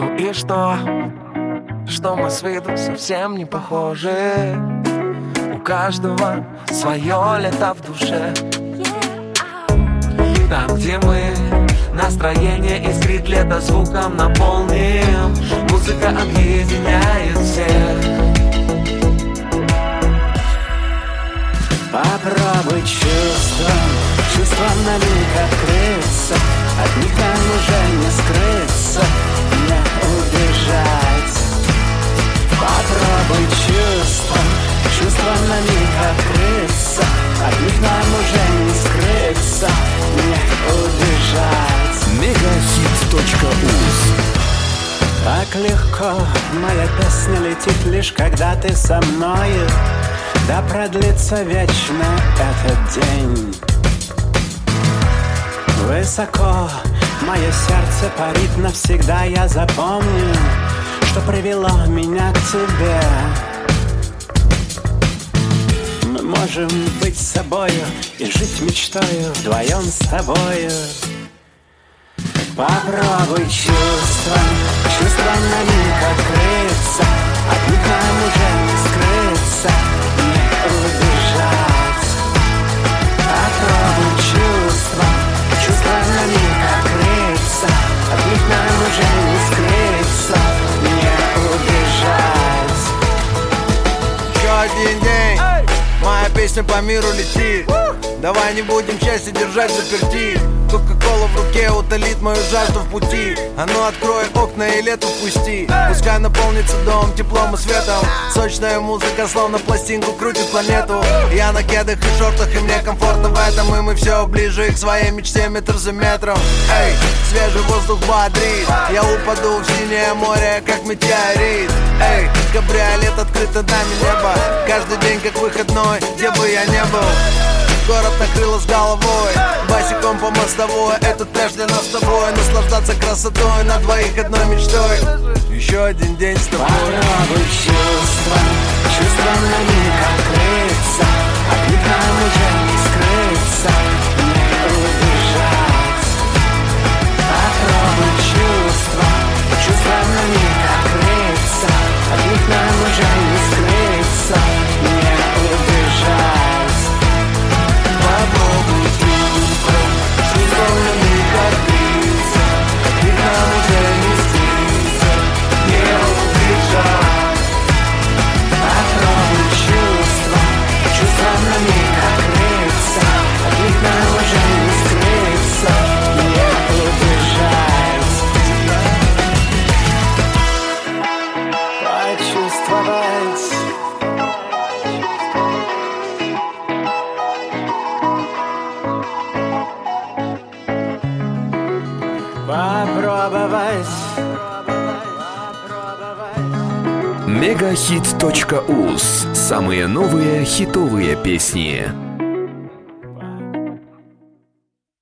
Ну и что? Что мы с виду совсем не похожи. У каждого свое лето в душе. Там, где мы, настроение искрит, лето звуком наполним. Музыка объединяет всех. Попробуй чувством на миг открыться. От них нам уже не скрыться, не убежать. Попробуй чувством на миг открыться. От них нам уже не скрыться, не убежать. Megahit.uz. Так легко моя песня летит, лишь когда ты со мною. Да продлится вечно этот день. Высоко мое сердце парит, навсегда я запомню, что привело меня к тебе. Мы можем быть собою и жить мечтою вдвоем с тобою. Попробуй чувством на миг открыться. От них нам уже не скрыться, не убежать. Попробуй чувством на миг открыться. От них нам уже не скрыться, не убежать. Еще один день, моя песня по миру летит. Давай не будем счастье держать заперти. Кока-кола в руке утолит мою жажду в пути. А ну открой окна и лето впусти. Пускай наполнится дом теплом и светом. Сочная музыка словно пластинку крутит планету. Я на кедах и шортах, и мне комфортно в этом. И мы все ближе к своей мечте метр за метром. Эй, свежий воздух бодрит. Я упаду в синее море, как метеорит. Эй, кабриолет, открыто нами небо. Каждый день как выходной, где бы я не был. Город накрыло с головой, босиком по мостовой. Этот пляж для нас с тобой. Наслаждаться красотой на двоих одной мечтой. Еще один день с тобой. Попробуй чувством на миг открыться. От них нам уже не скрыться, не убежать. Попробуй чувством на миг открыться. От них нам уже не скрыться, не убежать. Попробуй чувством на миг открыться. От них нам уже не скрыться, не убежать. Попробуй чувством на миг открыться. От них нам уже не скрыться, не убежать. Почувствовать. Попробовать. Megahit.uz. Самые новые хитовые песни.